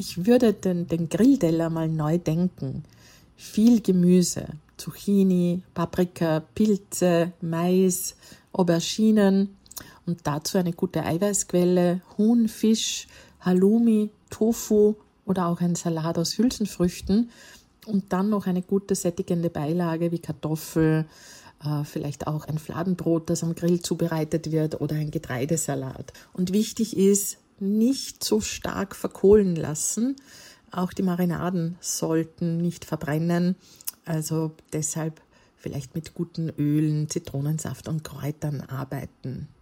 ich würde den Grillteller mal neu denken. Viel Gemüse, Zucchini, Paprika, Pilze, Mais, Auberginen und dazu eine gute Eiweißquelle, Huhn, Fisch, Halloumi, Tofu oder auch ein Salat aus Hülsenfrüchten und dann noch eine gute sättigende Beilage wie Kartoffel, vielleicht auch ein Fladenbrot, das am Grill zubereitet wird oder ein Getreidesalat. Und wichtig ist, nicht so stark verkohlen lassen. Auch die Marinaden sollten nicht verbrennen, also deshalb vielleicht mit guten Ölen, Zitronensaft und Kräutern arbeiten.